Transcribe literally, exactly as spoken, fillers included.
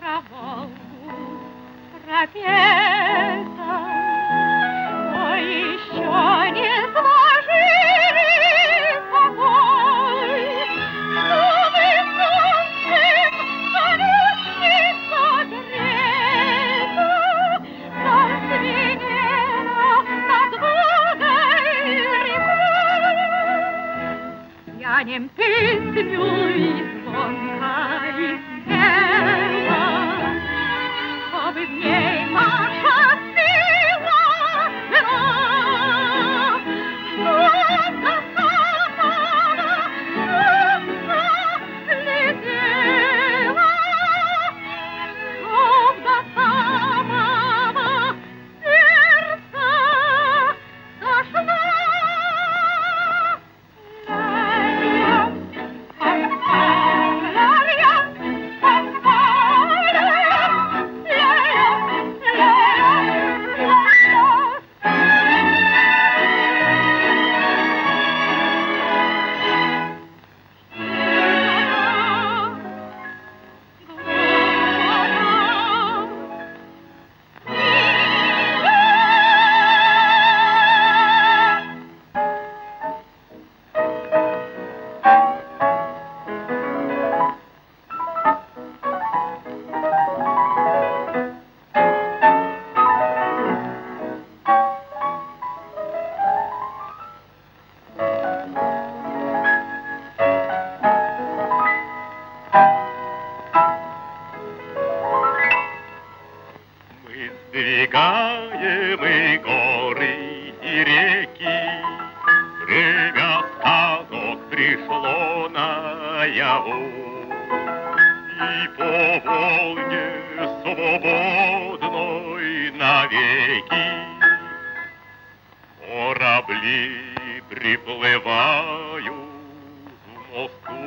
про Волгу, про Петра, но еще не сложили покой, чтобы солнцем колесница грета зазвенела над Волгой рекой. Тянем песню и звонко и смело, чтобы в ней наша сила жила, чтоб до самого сердца летела, чтоб до самого сердца дошла. Сдвигаем и горы, и реки, время сказок пришло наяву. И по Волге свободной навеки корабли приплывают в Москву.